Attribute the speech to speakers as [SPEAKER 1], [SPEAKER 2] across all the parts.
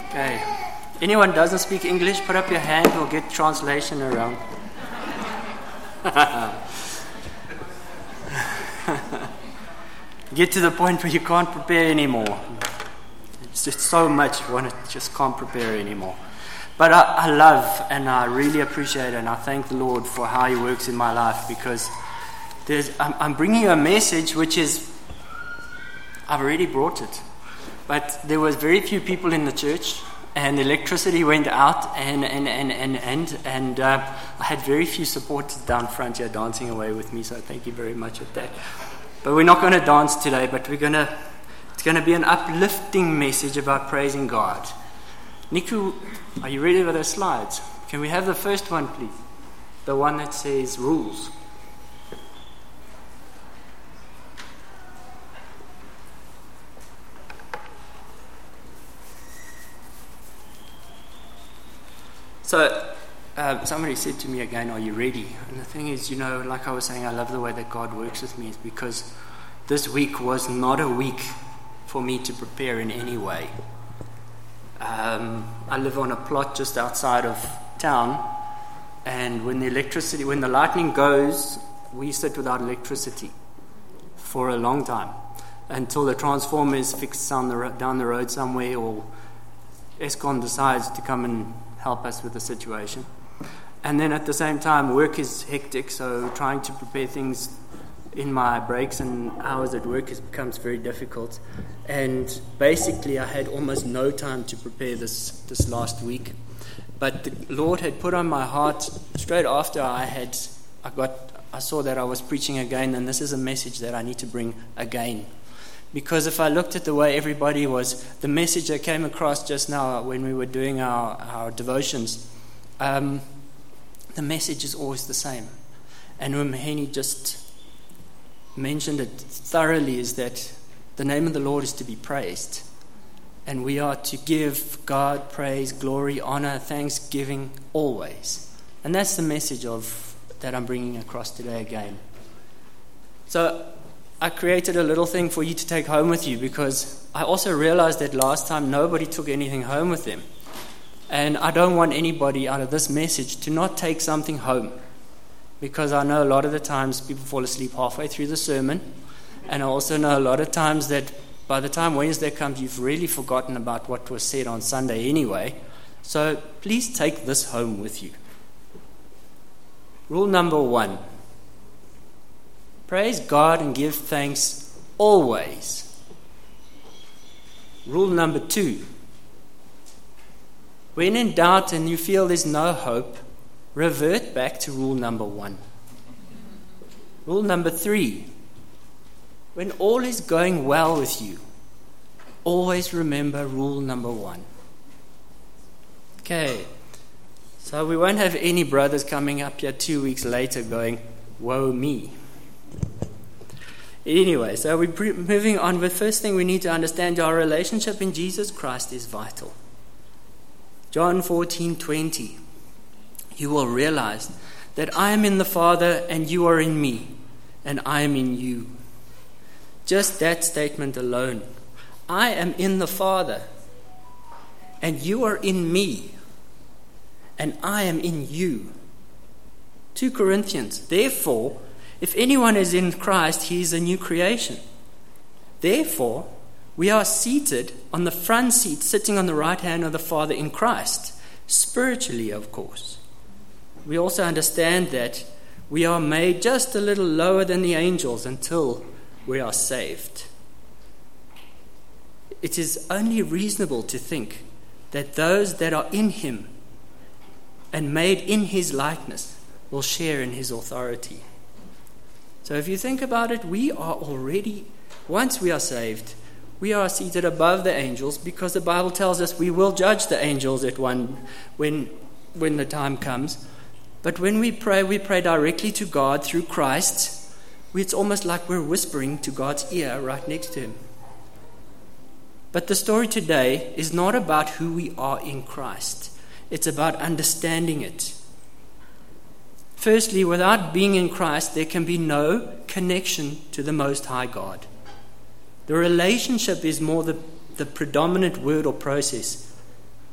[SPEAKER 1] Okay. Anyone doesn't speak English, put up your hand or get translation around. Get to the point where you can't prepare anymore. It's just so much you just can't prepare anymore. But I love and I really appreciate and I thank the Lord for how He works in my life, because I'm bringing you a message which is, I've already brought it. But there was very few people in the church, and electricity went out, and I had very few supporters down front here dancing away with me. So thank you very much for that. But we're not going to dance today. But it's going to be an uplifting message about praising God. Niku, are you ready with those slides? Can we have the first one, please? The one that says rules. So, somebody said to me again, are you ready? And the thing is, like I was saying, I love the way that God works with me, is because this week was not a week for me to prepare in any way. I live on a plot just outside of town, and when the lightning goes, we sit without electricity for a long time, until the transformer is fixed down the road somewhere, or Eskom decides to come and help us with the situation. And then at the same time, work is hectic, so trying to prepare things in my breaks and hours at work becomes very difficult. And basically, I had almost no time to prepare this last week. But the Lord had put on my heart straight after I saw that I was preaching again, and this is a message that I need to bring again. Because if I looked at the way everybody was, the message that came across just now when we were doing our devotions, the message is always the same. And Maheni just mentioned it thoroughly, is that the name of the Lord is to be praised. And we are to give God praise, glory, honor, thanksgiving always. And that's the message that I'm bringing across today again. So I created a little thing for you to take home with you, because I also realized that last time nobody took anything home with them. And I don't want anybody out of this message to not take something home, because I know a lot of the times people fall asleep halfway through the sermon, and I also know a lot of times that by the time Wednesday comes, you've really forgotten about what was said on Sunday anyway. So please take this home with you. Rule number 1. Praise God and give thanks always. Rule number 2. When in doubt and you feel there's no hope, revert back to rule number 1. Rule number 3. When all is going well with you, always remember rule number 1. Okay, so we won't have any brothers coming up here 2 weeks later going, woe me. Anyway, so we're moving on. The first thing we need to understand, our relationship in Jesus Christ is vital. John 14:20. You will realize that I am in the Father and you are in me, and I am in you. Just that statement alone. I am in the Father and you are in me, and I am in you. 2 Corinthians. Therefore, if anyone is in Christ, he is a new creation. Therefore, we are seated on the front seat, sitting on the right hand of the Father in Christ, spiritually, of course. We also understand that we are made just a little lower than the angels until we are saved. It is only reasonable to think that those that are in Him and made in His likeness will share in His authority. So if you think about it, we are already, once we are saved, we are seated above the angels, because the Bible tells us we will judge the angels when the time comes. But when we pray directly to God through Christ. It's almost like we're whispering to God's ear right next to Him. But the story today is not about who we are in Christ. It's about understanding it. Firstly, without being in Christ, there can be no connection to the Most High God. The relationship is more the predominant word or process.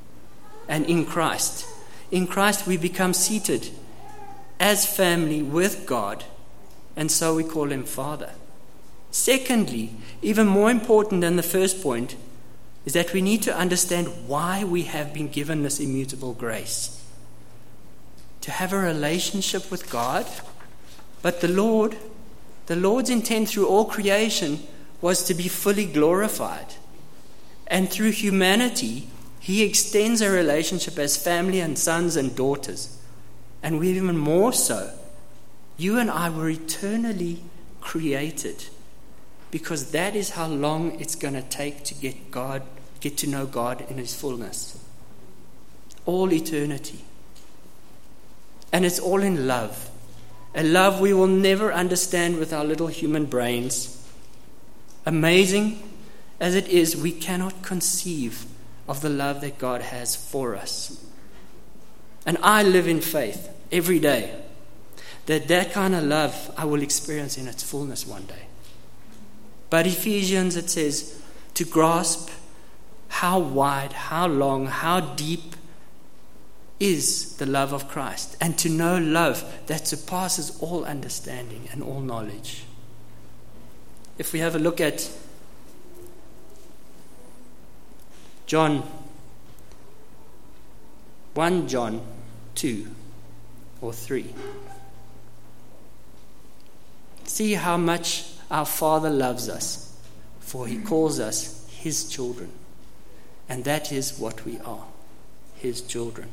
[SPEAKER 1] and in Christ. In Christ we become seated as family with God, and so we call him Father. Secondly, even more important than the first point, is that we need to understand why we have been given this immutable grace. To have a relationship with God, but the Lord's intent through all creation was to be fully glorified. And through humanity, he extends a relationship as family and sons and daughters. And we even more so. You and I were eternally created, because that is how long it's going to take to get to know God in his fullness. All eternity. And it's all in love. A love we will never understand with our little human brains. Amazing as it is, we cannot conceive of the love that God has for us. And I live in faith every day that kind of love I will experience in its fullness one day. But Ephesians, it says, to grasp how wide, how long, how deep is the love of Christ, and to know love that surpasses all understanding and all knowledge. If we have a look at John 2 or 3. See how much our Father loves us, for he calls us his children. And that is what we are, his children.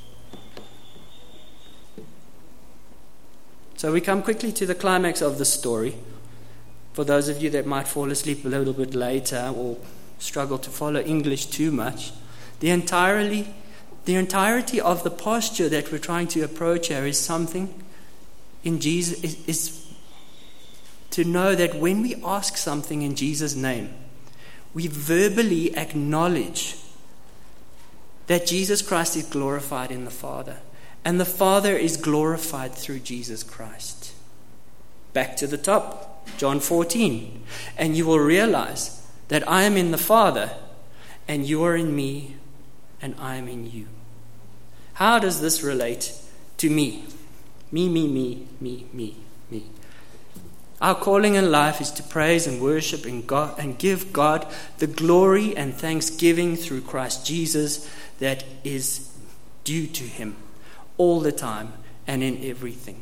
[SPEAKER 1] So we come quickly to the climax of the story. For those of you that might fall asleep a little bit later or struggle to follow English too much, the entirety of the posture that we're trying to approach here is something in Jesus, is to know that when we ask something in Jesus' name, we verbally acknowledge that Jesus Christ is glorified in the Father, and the Father is glorified through Jesus Christ. Back to the top, John 14. And you will realize that I am in the Father, and you are in me, and I am in you. How does this relate to me? Me. Our calling in life is to praise and worship in God and give God the glory and thanksgiving through Christ Jesus that is due to him all the time and in everything.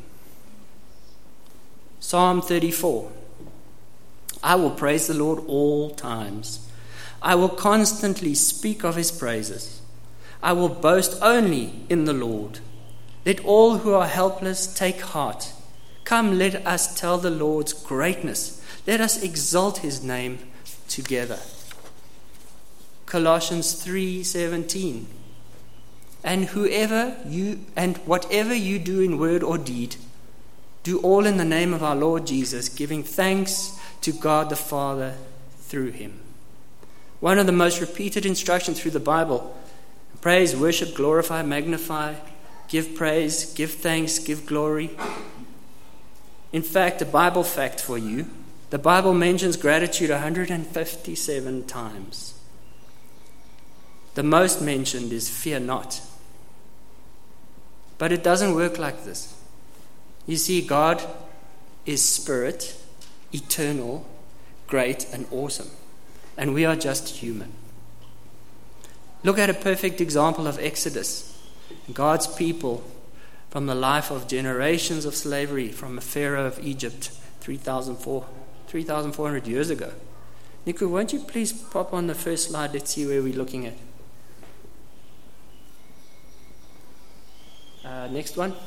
[SPEAKER 1] Psalm 34. I will praise the Lord all times. I will constantly speak of his praises. I will boast only in the Lord. Let all who are helpless take heart. Come, let us tell the Lord's greatness. Let us exalt his name together. Colossians 3:17. And whatever you do in word or deed, do all in the name of our Lord Jesus, giving thanks to God the Father through him. One of the most repeated instructions through the Bible: praise, worship, glorify, magnify, give praise, give thanks, give glory. In fact, a Bible fact for you, the Bible mentions gratitude 157 times. The most mentioned is fear not. But it doesn't work like this. You see, God is spirit, eternal, great, and awesome. And we are just human. Look at a perfect example of Exodus. God's people, from the life of generations of slavery from a Pharaoh of Egypt 3,400 years ago. Nico, won't you please pop on the first slide? Let's see where we're looking at. Next one.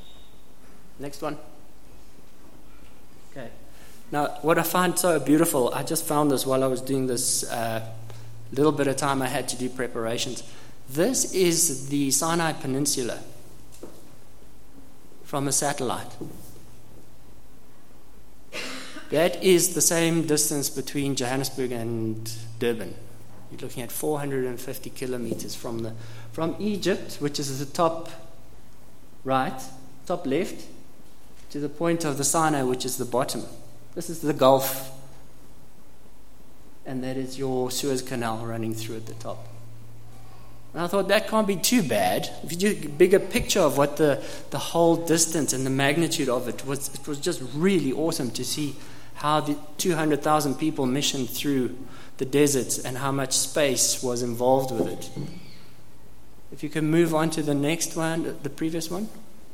[SPEAKER 1] Okay. Now, what I find so beautiful, I just found this while I was doing this little bit of time I had to do preparations. This is the Sinai Peninsula from a satellite. That is the same distance between Johannesburg and Durban. You're looking at 450 kilometers from Egypt, which is the top right, top left, to the point of the Sinai, which is the bottom. This is the Gulf, and that is your Suez Canal running through at the top. And I thought, that can't be too bad. If you do a bigger picture of what the whole distance and the magnitude of it was just really awesome to see how the 200,000 people missioned through the deserts and how much space was involved with it. If you can move on to the next one, the previous one.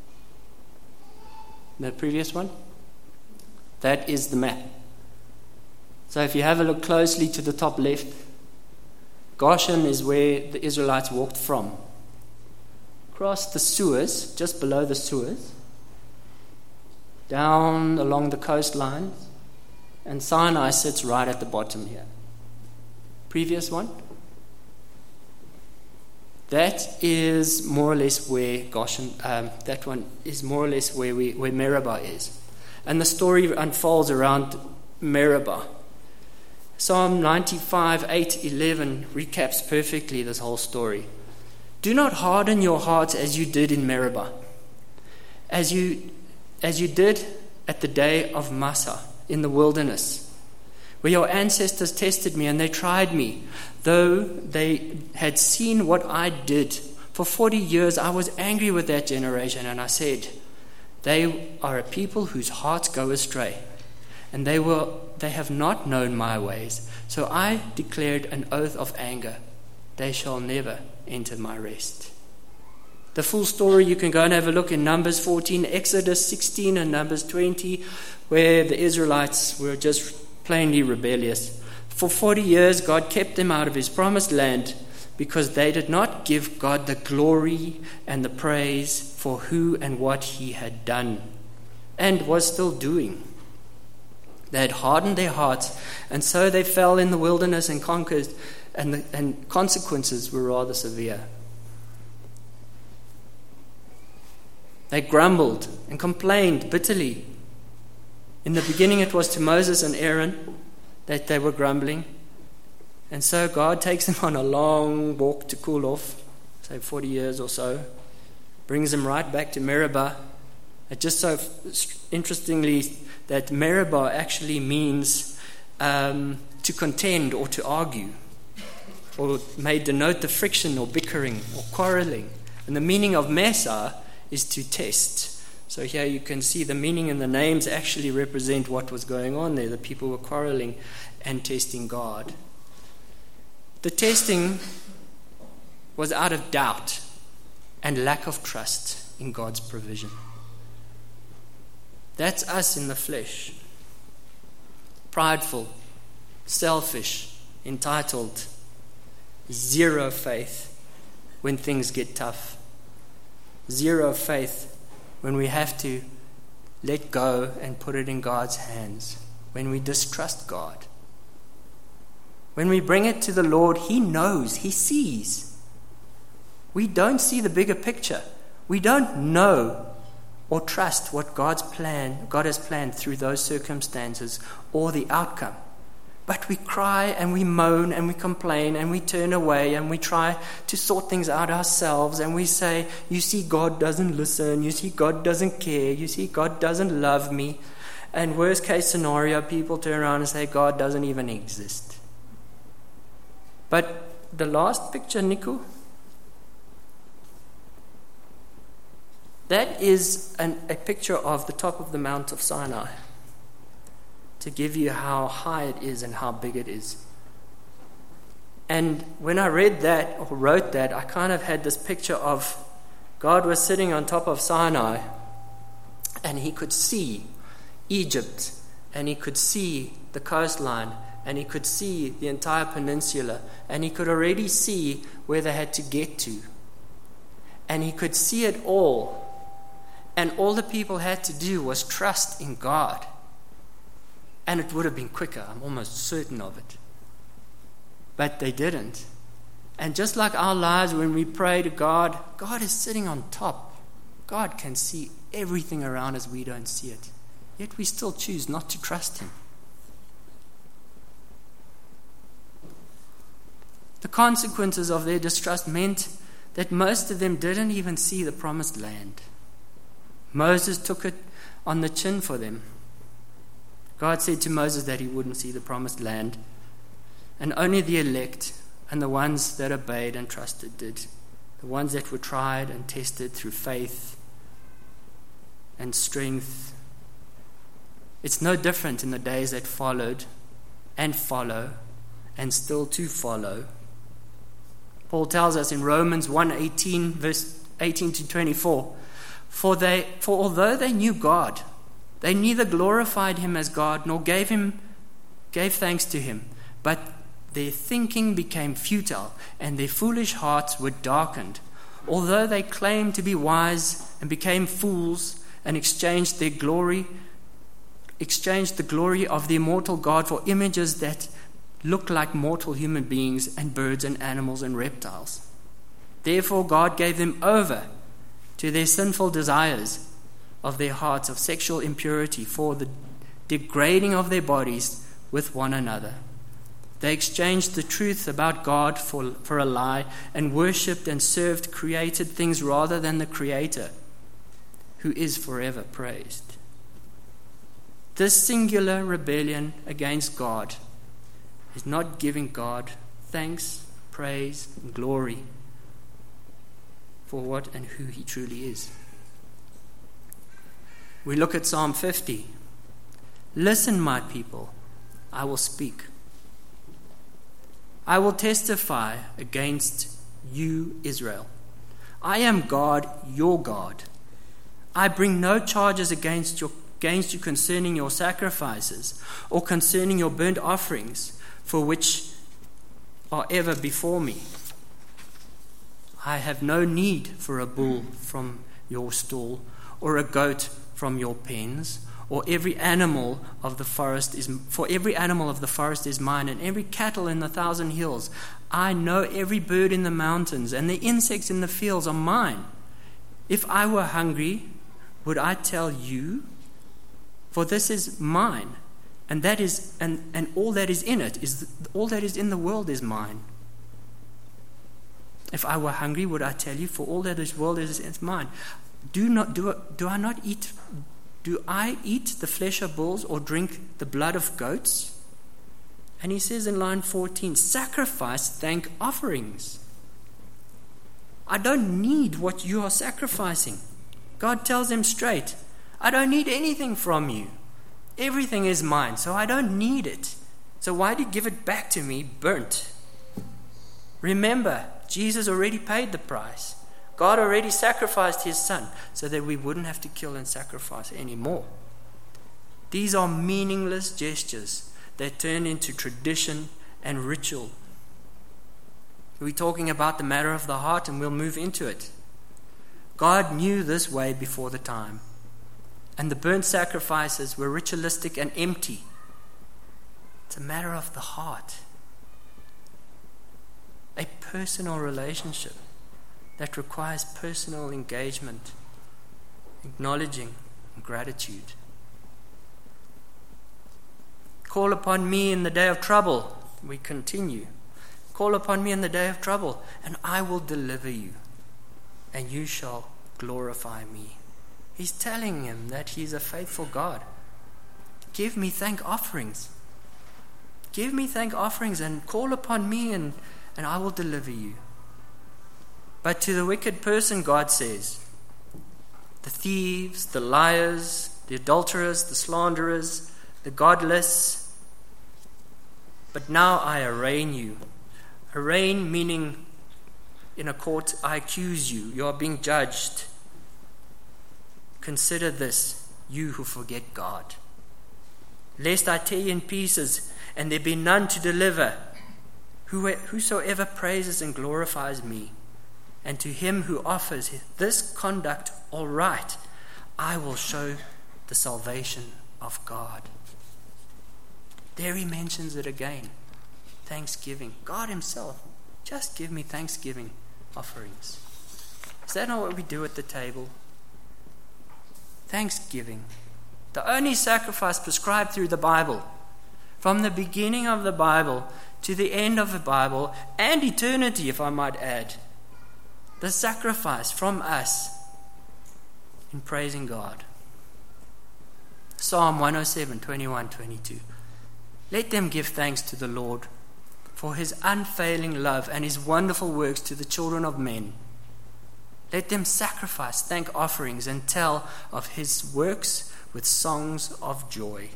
[SPEAKER 1] The previous one. That is the map. So if you have a look closely to the top left, Goshen is where the Israelites walked from. Across the Suez, just below the Suez, down along the coastlines, and Sinai sits right at the bottom here. Previous one. That is more or less where Goshen, that one is more or less where Meribah is. And the story unfolds around Meribah. Psalm 95, 8, 11 recaps perfectly this whole story. Do not harden your hearts as you did in Meribah, as you did at the day of Massah in the wilderness, where your ancestors tested me and they tried me, though they had seen what I did. For 40 years I was angry with that generation, and I said, they are a people whose hearts go astray, and they have not known my ways. So I declared an oath of anger. They shall never enter my rest. The full story you can go and have a look in Numbers 14, Exodus 16, and Numbers 20, where the Israelites were just plainly rebellious. For 40 years, God kept them out of his promised land because they did not give God the glory and the praise for who and what he had done and was still doing. They had hardened their hearts, and so they fell in the wilderness and conquered, and consequences were rather severe. They grumbled and complained bitterly. In the beginning it was to Moses and Aaron that they were grumbling. And so God takes them on a long walk to cool off, say 40 years or so, brings them right back to Meribah. It just so interestingly that Meribah actually means to contend or to argue, or may denote the friction or bickering or quarreling. And the meaning of Mesa is to test. So here you can see the meaning and the names actually represent what was going on there. The people were quarreling and testing God. The testing was out of doubt and lack of trust in God's provision. That's us in the flesh. Prideful, selfish, entitled, zero faith when things get tough. Zero faith when we have to let go and put it in God's hands. When we distrust God. When we bring it to the Lord, he knows, he sees. We don't see the bigger picture. We don't know or trust what God has planned through those circumstances or the outcome. But we cry and we moan and we complain and we turn away and we try to sort things out ourselves, and we say, you see, God doesn't listen, you see, God doesn't care, you see, God doesn't love me. And worst case scenario, people turn around and say, God doesn't even exist. But the last picture, Nico, that is a picture of the top of the Mount of Sinai, to give you how high it is and how big it is. And when I read that or wrote that, I kind of had this picture of God was sitting on top of Sinai, and he could see Egypt, and he could see the coastline, and he could see the entire peninsula, and he could already see where they had to get to. And he could see it all. And all the people had to do was trust in God. And it would have been quicker, I'm almost certain of it. But they didn't. And just like our lives, when we pray to God, God is sitting on top. God can see everything around us, we don't see it. Yet we still choose not to trust him. The consequences of their distrust meant that most of them didn't even see the promised land. Moses took it on the chin for them. God said to Moses that he wouldn't see the promised land, and only the elect, and the ones that obeyed and trusted did. The ones that were tried and tested through faith and strength. It's no different in the days that followed and follow and still to follow. Paul tells us in Romans 1:18, verse 18 to 24, For although they knew God, they neither glorified him as God nor gave thanks to him, but their thinking became futile, and their foolish hearts were darkened. Although they claimed to be wise and became fools and exchanged the glory of the immortal God for images that look like mortal human beings and birds and animals and reptiles. Therefore God gave them over to their sinful desires of their hearts of sexual impurity for the degrading of their bodies with one another. They exchanged the truth about God for a lie and worshipped and served created things rather than the Creator, who is forever praised. This singular rebellion against God is not giving God thanks, praise, and glory for what and who he truly is. We look at Psalm 50. Listen, my people, I will speak. I will testify against you, Israel. I am God, your God. I bring no charges against you concerning your sacrifices or concerning your burnt offerings, for which are ever before me. I have no need for a bull from your stall or a goat from your pens, or every animal of the forest is mine, and every cattle in 1,000 hills. I know every bird in the mountains, and the insects in the fields are mine. If I were hungry, would I tell you? For this is mine, and that is and all that is in it is all that is in the world is mine. If I were hungry, would I tell you? For all that this world is mine. Do I eat the flesh of bulls or drink the blood of goats? And he says in line 14, sacrifice thank offerings. I don't need what you are sacrificing. God tells him straight, I don't need anything from you. Everything is mine, so I don't need it. So why do you give it back to me burnt? Remember, Jesus already paid the price. God already sacrificed his son so that we wouldn't have to kill and sacrifice anymore. These are meaningless gestures that turn into tradition and ritual. We're talking about the matter of the heart, and we'll move into it. God knew this way before the time, and the burnt sacrifices were ritualistic and empty. It's a matter of the heart, a personal relationship that requires personal engagement, acknowledging, and gratitude. Call upon me in the day of trouble. We continue. Call upon me in the day of trouble, and I will deliver you, and you shall glorify me. He's telling him that he's a faithful God. Give me thank offerings. Give me thank offerings and call upon me, and I will deliver you. But to the wicked person, God says, the thieves, the liars, the adulterers, the slanderers, the godless, but now I arraign you. Arraign meaning in a court, I accuse you. You are being judged. Consider this, you who forget God. Lest I tear you in pieces, and there be none to deliver. Whosoever praises and glorifies me, and to him who offers this conduct all right, I will show the salvation of God. There he mentions it again. Thanksgiving. God himself, just give me thanksgiving offerings. Is that not what we do at the table? Thanksgiving. The only sacrifice prescribed through the Bible. From the beginning of the Bible to the end of the Bible, and eternity, if I might add. The sacrifice from us in praising God. Psalm 107, 21, 22. Let them give thanks to the Lord, for his unfailing love and his wonderful works to the children of men. Let them sacrifice thank offerings and tell of his works with songs of joy.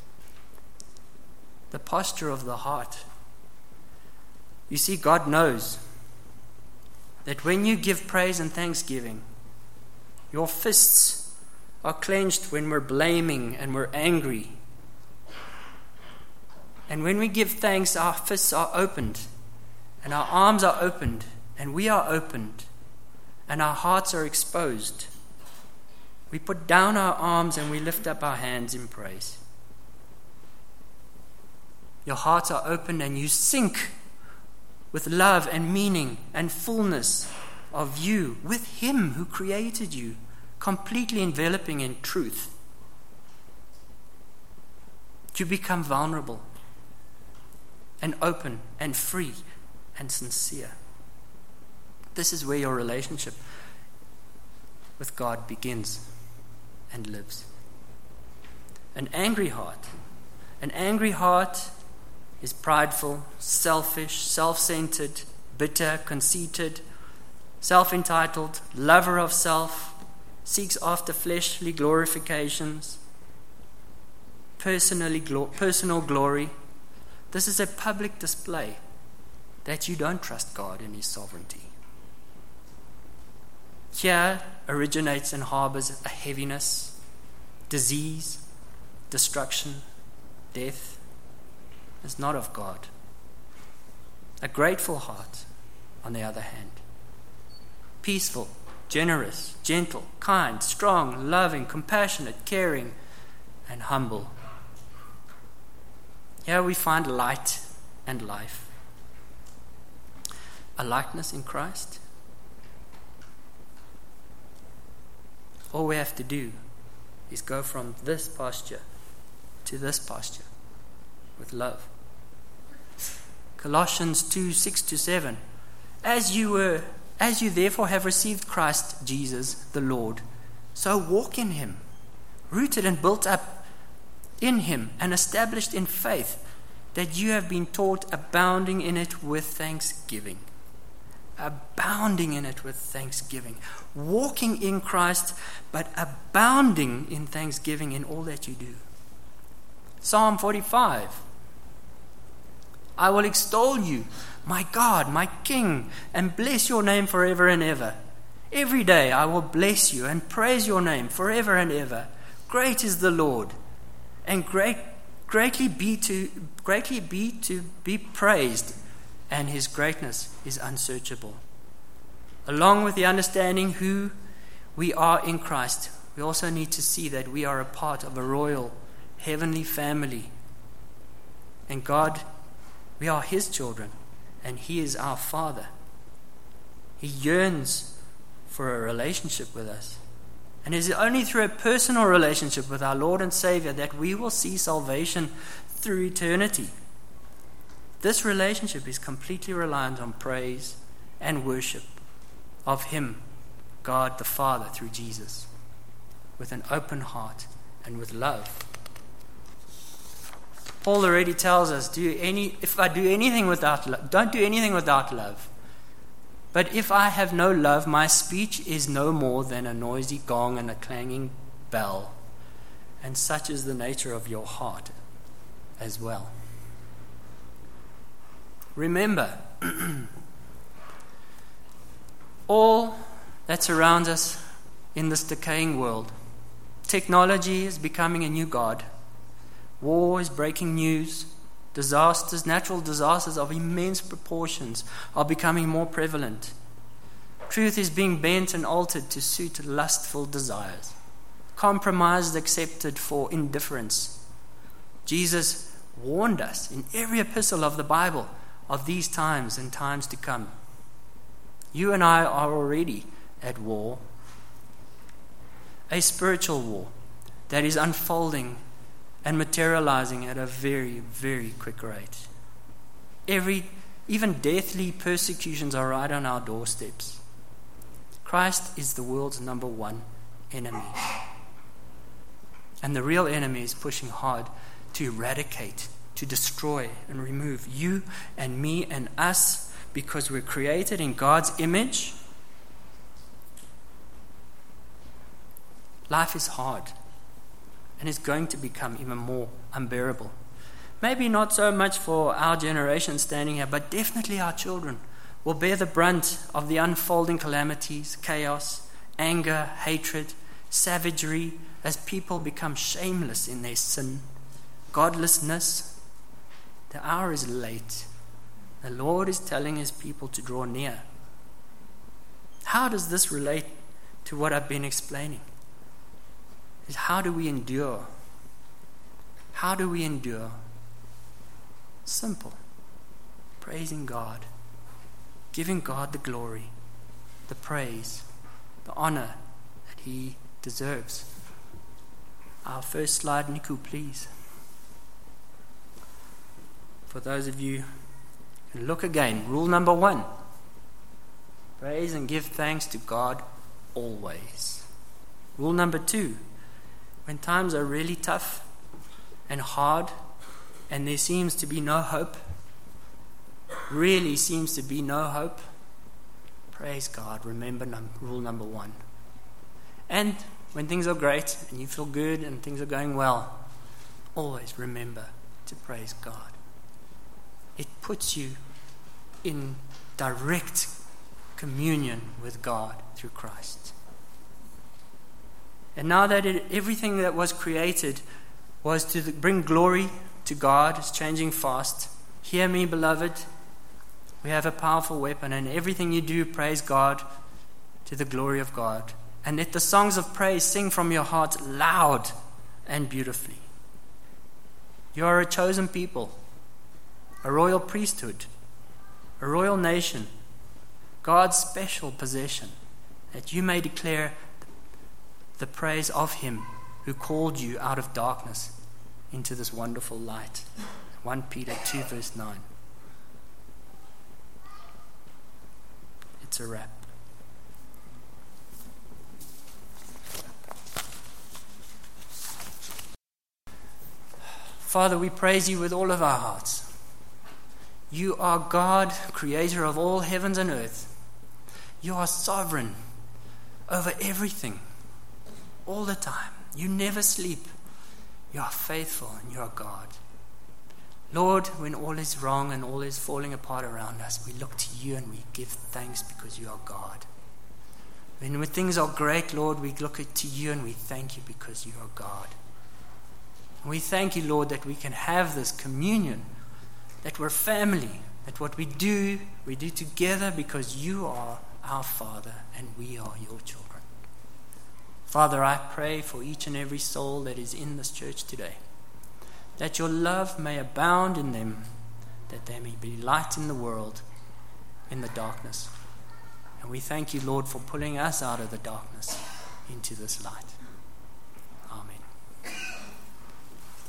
[SPEAKER 1] The posture of the heart. You see, God knows that when you give praise and thanksgiving, your fists are clenched when we're blaming and we're angry. And when we give thanks, our fists are opened, and our arms are opened, and we are opened, and our hearts are exposed. We put down our arms and we lift up our hands in praise. Your hearts are opened and you sink with love and meaning and fullness of you with him who created you, completely enveloping in truth. You become vulnerable and open and free and sincere. This is where your relationship with God begins and lives. An angry heart is prideful, selfish, self-centered, bitter, conceited, self-entitled, lover of self, seeks after fleshly glorifications, personal glory. This is a public display that you don't trust God in his sovereignty. Here originates and harbors a heaviness, disease, destruction, death. Is not of God. A grateful heart, on the other hand, peaceful, generous, gentle, kind, strong, loving, compassionate, caring, and humble. Here we find light and life. A likeness in Christ. All we have to do is go from this posture to this posture with love. Colossians 2:6-7. As you therefore have received Christ Jesus the Lord, so walk in him, rooted and built up in him and established in faith, that you have been taught, abounding in it with thanksgiving. Abounding in it with thanksgiving. Walking in Christ, but abounding in thanksgiving in all that you do. Psalm 45. I will extol you, my God, my King, and bless your name forever and ever. Every day I will bless you and praise your name forever and ever. Great is the Lord, and greatly be to be praised, and his greatness is unsearchable. Along with the understanding who we are in Christ, we also need to see that we are a part of a royal, heavenly family. And God, we are his children, and he is our Father. He yearns for a relationship with us. And it is only through a personal relationship with our Lord and Savior that we will see salvation through eternity. This relationship is completely reliant on praise and worship of him, God the Father, through Jesus, with an open heart and with love. Paul already tells us, if I do anything without love, don't do anything without love. But if I have no love, my speech is no more than a noisy gong and a clanging bell. And such is the nature of your heart as well. Remember, all that surrounds us in this decaying world, technology is becoming a new god. War is breaking news. Disasters, natural disasters of immense proportions are becoming more prevalent. Truth is being bent and altered to suit lustful desires. Compromise is accepted for indifference. Jesus warned us in every epistle of the Bible of these times and times to come. You and I are already at war. A spiritual war that is unfolding and materializing at a very, very quick rate. Even deathly persecutions are right on our doorsteps. Christ is the world's number one enemy. And the real enemy is pushing hard to eradicate, to destroy and remove you and me and us because we're created in God's image. Life is hard, and it's going to become even more unbearable. Maybe not so much for our generation standing here, but definitely our children will bear the brunt of the unfolding calamities, chaos, anger, hatred, savagery, as people become shameless in their sin, godlessness. The hour is late. The Lord is telling his people to draw near. How does this relate to what I've been explaining? Is how do we endure? How do we endure? Simple. Praising God. Giving God the glory, the praise, the honor that he deserves. Our first slide, Niku, please. For those of you who look again, rule number 1. Praise and give thanks to God always. Rule number 2. When times are really tough and hard and there seems to be no hope, really seems to be no hope, praise God. Remember rule number 1. And when things are great and you feel good and things are going well, always remember to praise God. It puts you in direct communion with God through Christ. And now that everything that was created was to bring glory to God, it's changing fast. Hear me, beloved. We have a powerful weapon, and everything you do, praise God to the glory of God. And let the songs of praise sing from your heart loud and beautifully. You are a chosen people, a royal priesthood, a royal nation, God's special possession, that you may declare the praise of him who called you out of darkness into this wonderful light. 1 Peter 2 verse 9. It's a wrap. Father, we praise you with all of our hearts. You are God, creator of all heavens and earth. You are sovereign over everything, all the time. You never sleep. You are faithful and you are God. Lord, when all is wrong and all is falling apart around us, we look to you and we give thanks because you are God. When things are great, Lord, we look to you and we thank you because you are God. And we thank you, Lord, that we can have this communion, that we're family, that what we do together because you are our Father and we are your children. Father, I pray for each and every soul that is in this church today, that your love may abound in them, that they may be light in the world, in the darkness. And we thank you, Lord, for pulling us out of the darkness into this light.